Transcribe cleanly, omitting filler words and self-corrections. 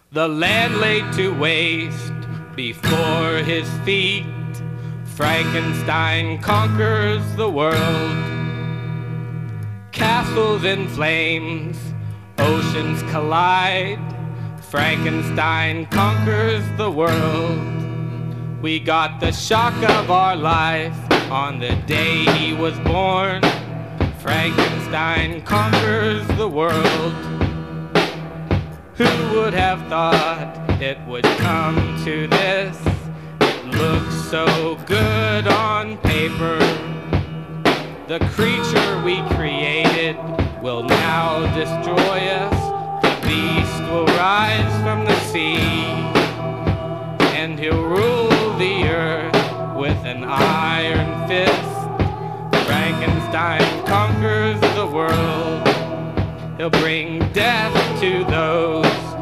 The land laid to waste before his feet. Frankenstein conquers the world. Castles in flames, oceans collide. Frankenstein conquers the world. We got the shock of our life on the day he was born. Frankenstein conquers the world. Who would have thought it would come to this? It looks so good on paper. The creature we created will now destroy us. The beast will rise from the sea, and he'll rule the earth with an iron fist. Frankenstein conquers the world. He'll bring death to those